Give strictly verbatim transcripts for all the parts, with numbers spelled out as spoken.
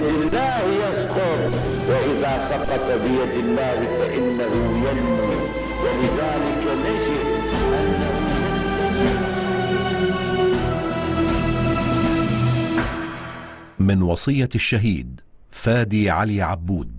بيد الله يسقط، وإذا سقط بيد الله فإنه ينمو. ولذلك نجد أنه من وصية الشهيد فادي علي عبود: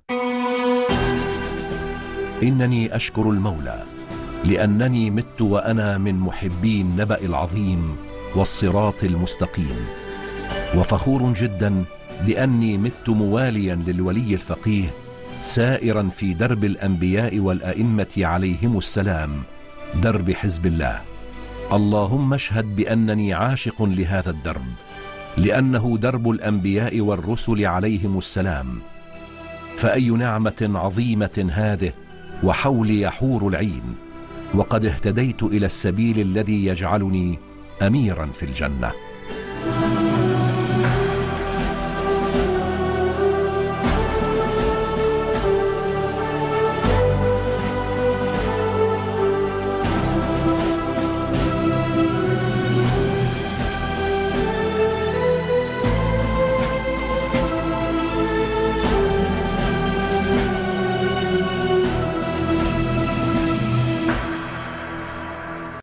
إنني أشكر المولى لأنني مت وأنا من محبي النبأ العظيم والصراط المستقيم، وفخور جدا لأني مت مواليا للولي الفقيه سائرا في درب الأنبياء والأئمة عليهم السلام، درب حزب الله. اللهم اشهد بأنني عاشق لهذا الدرب، لأنه درب الأنبياء والرسل عليهم السلام. فأي نعمة عظيمة هذه، وحولي يحور العين، وقد اهتديت إلى السبيل الذي يجعلني أميرا في الجنة.